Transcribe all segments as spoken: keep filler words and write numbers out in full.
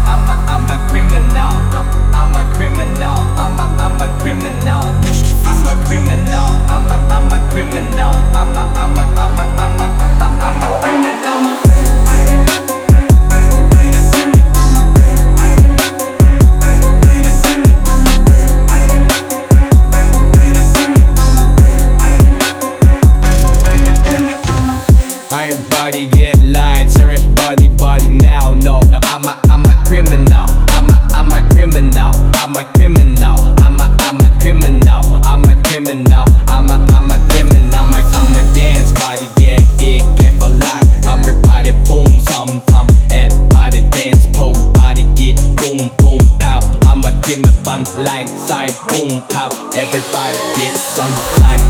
I'm a, I'm a criminal. I'm a criminal. I'm a, I'm a criminal. I'm a criminal. I'm a, I'm a criminal. I'm a, I'm a, I'm a, I'm a, I'm a criminal. Everybody get lights, everybody body now. No, I'm a, I'm a criminal. I'm a, I'm a criminal. I'm a criminal. I'm a, I'm a criminal. I'm a criminal. I'm a, I'm a criminal. I'm a, I'm a dance body get it, get for life. Everybody boom, some pump, everybody dance, boom, body get boom, boom, out. I'm a criminal, fun line, side, boom, out. Everybody get some life.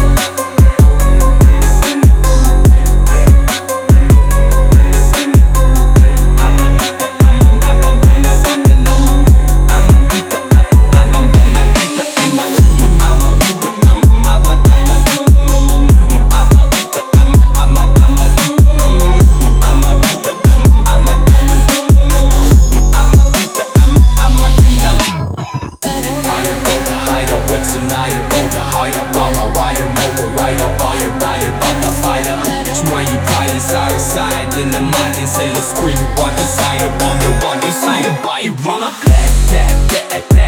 Side in the night and say let's scream one inside of one, the one inside of body. Wanna clap, clap, clap, clap.